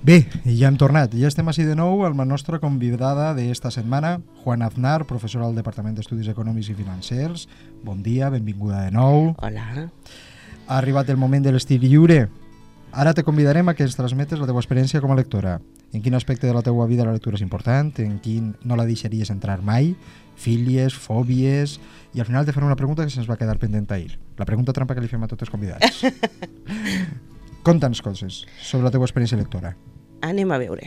Bé, ja hem tornat. Ja estem així de nou amb la nostra convidada d'esta setmana, Juana Aznar, professora del Departament d'Estudis Econòmics i Financers. Bon dia, benvinguda de nou. Hola. Ha arribat el moment de l'estil lliure. Ara te convidarem a que ens transmetes la teva experiència com a lectora. En quin aspecte de la teva vida la lectura és important, en quin no la deixaries entrar mai, fílies, fòbies... I al final te faré una pregunta que se'ns va quedar pendent ahir. La pregunta trampa que li fem a tots els convidats. Conta'ns coses sobre la teva experiència lectora. Anem a veure.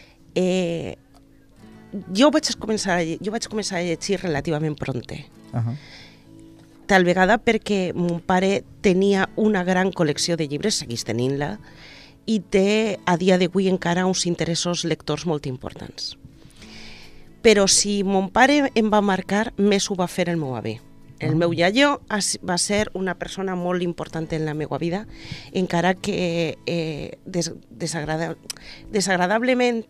Jo vaig començar a llegir relativament pronte. Tal vegada perquè mon pare tenia una gran col·lecció de llibres, segueix tenint-la, i té a dia d'avui encara uns interessos lectors molt importants. Però si mon pare em va marcar, més ho va fer el meu avi. El meu iaio va ser una persona molt important en la meva vida, encara que desagradablement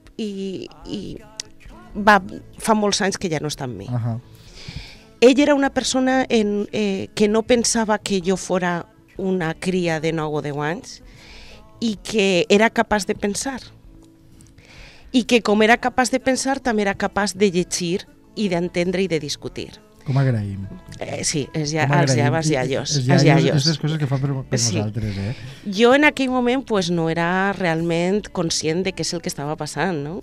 fa molts anys que ja no està amb mi. Ell era una persona que no pensava que jo fora una cria de 9 o 10 anys i que era capaç de pensar. I que com era capaç de pensar també era capaç de llegir i d'entendre i de discutir. Com agraïm. Sí, els iaios. És les coses que fan per nosaltres. Jo en aquell moment no era realment conscient de què és el que estava passant, no?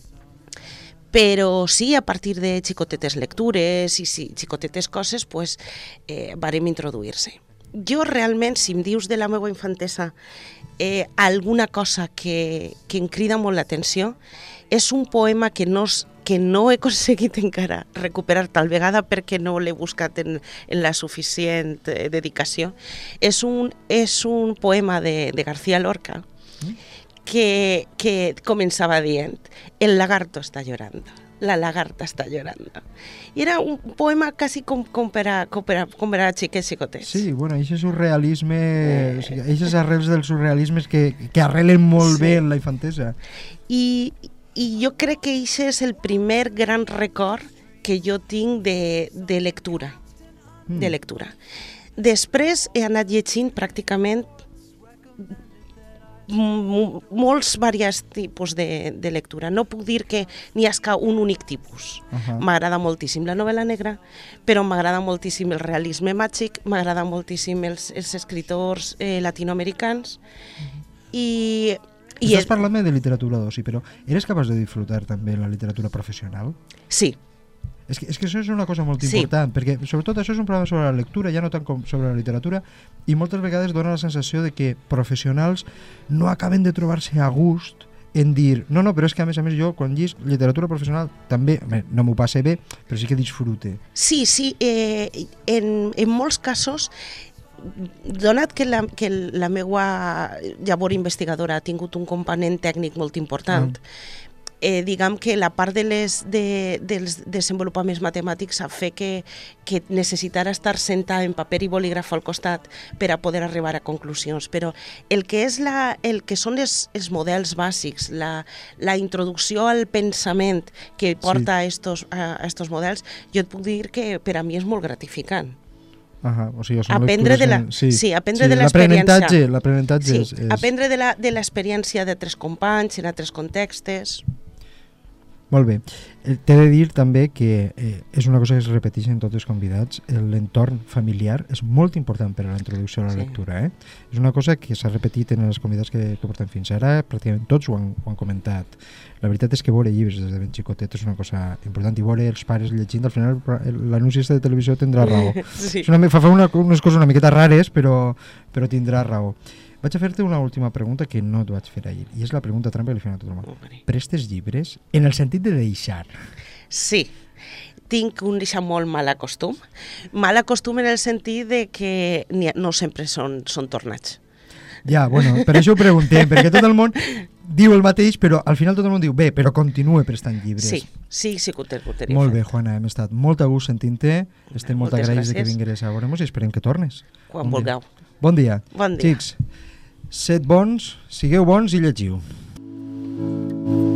Però sí, a partir de xicotetes lectures i xicotetes coses, vàrem introduir-se. Jo realment, si em dius de la meva infantesa alguna cosa que em crida molt l'atenció, és un poema que no he aconseguit encara recuperar, tal vegada perquè no l'he buscat en la suficient dedicació. És un poema de García Lorca que començava dient: el lagarto está llorando, la lagarta está llorando. I era un poema quasi com per a xiquets xicotets. Sí, bueno, aquest surrealisme, aquestes arrels del surrealisme que arrelen molt bé en la infantesa. I jo crec que aquest és el primer gran record que jo tinc de lectura. Després he anat llegint pràcticament molts variats tipus de lectura. No puc dir que n'hi hagi un únic tipus. M'agrada moltíssim la novel·la negra, però m'agrada moltíssim el realisme màgic, m'agrada moltíssim els escriptors latinoamericans. Estàs parlant de literatura d'oci, però eres capaç de disfrutar també la literatura professional? Sí. És que això és una cosa molt important, perquè sobretot això és un programa sobre la lectura, ja no tant com sobre la literatura, i moltes vegades dona la sensació de que professionals no acaben de trobar-se a gust en dir, no, però és que a més jo quan llisc literatura professional també, no m'ho passe bé, però sí que disfrute. Sí, en molts casos, donat que la meva llavor investigadora ha tingut un component tècnic molt important, diguem que la part dels desenvolupaments matemàtics ha fet que necessitara estar sentada en paper i bolígraf al costat per a poder arribar a conclusions. Però el que són els models bàsics, la introducció al pensament que porta a estos models, jo et puc dir que per a mi és molt gratificant. O sigui, aprendre de l'experiència. L'aprenentatge és... Aprendre de l'experiència d'altres companys en altres contextos. Molt bé. T'he de dir també que és una cosa que es repeteix en tots els convidats, l'entorn familiar és molt important per a la introducció a la lectura. És una cosa que s'ha repetit en els convidats que portem fins ara, pràcticament tots ho han comentat. La veritat és que veure llibres des de ben xicotet és una cosa important, i veure els pares llegint, al final l'anunci de televisió tindrà raó. Fa unes coses una miqueta rares, però tindrà raó. Vaig a fer-te una última pregunta que no et vaig fer ahir, i és la pregunta trampa que li fem a tot el món. Prestes llibres en el sentit de deixar? Sí, tinc un molt mal acostum. Mal acostum en el sentit de que no sempre són tornats. Ja, bueno, per això ho preguntem, perquè tot el món diu el mateix, però al final tot el món diu, bé, però continua prestant llibres. Sí que ho tenia. Molt bé, Juana, hem estat molt a gust sentint-te, estem molt agraïts que vingueres a veure-nos i esperem que tornes. Quan vulgueu. Bon dia. Bon dia. Xics, sed bons, sigueu bons i llegiu.